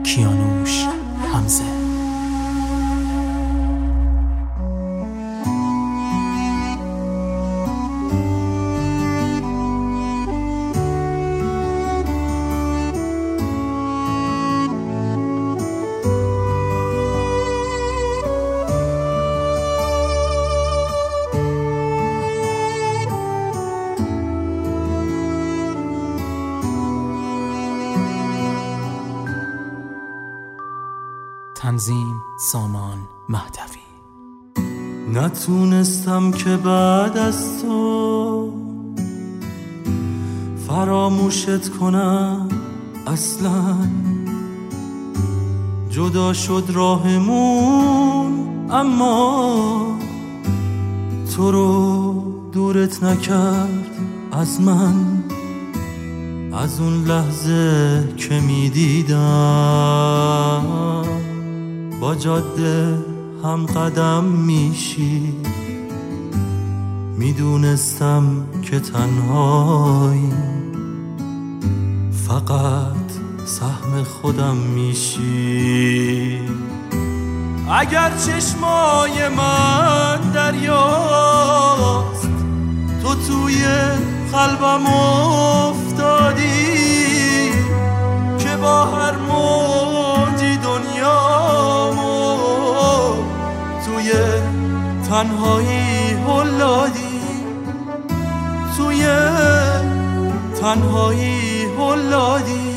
کیانوش حمزه. تنظیم سامان مهدوی. نتونستم که بعد از تو فراموشت کنم، اصلا جدا شد راهمون، اما تو رو دورت نکرد از من. از اون لحظه که میدیدم با جاده هم قدم میشی، میدونستم که تنهایی فقط سهم خودم میشی. اگر چشمای من دریاست، تو توی قلبم افتادی که با هر موجی دنیامو توی تنهایی هلادی، توی تنهایی هلادی.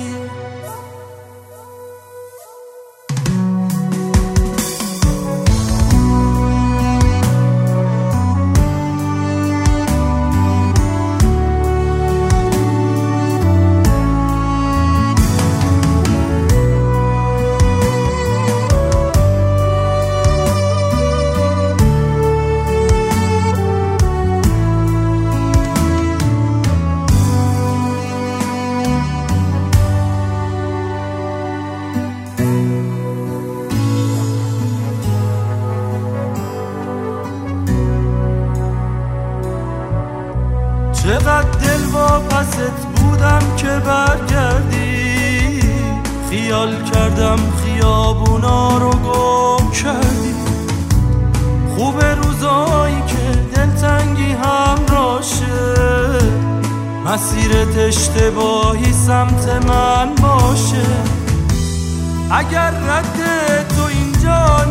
چقدر دل واپست بودم که برگردی، خیال کردم خیابونا رو گم کردی. خوب روزایی که دلتنگی همراشه، مسیرت اشتباهی سمت من باشه. اگر رد تو اینجا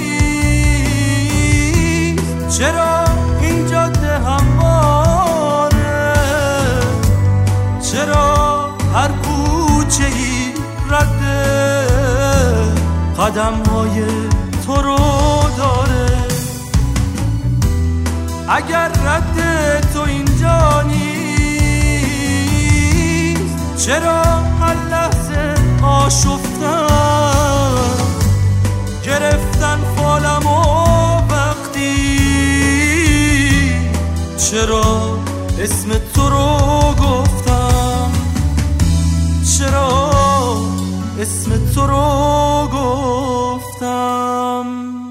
نیست، چرا این جاده همواره؟ چرا هر کوچه ای رد قدم های تو رو داره؟ اگر رد تو اینجا نیست، چرا هر لحظه آشفتن گرفتن فالمو وقتی؟ چرا اسم تو رو گفتم؟ چرا اسم تو رو گفتم؟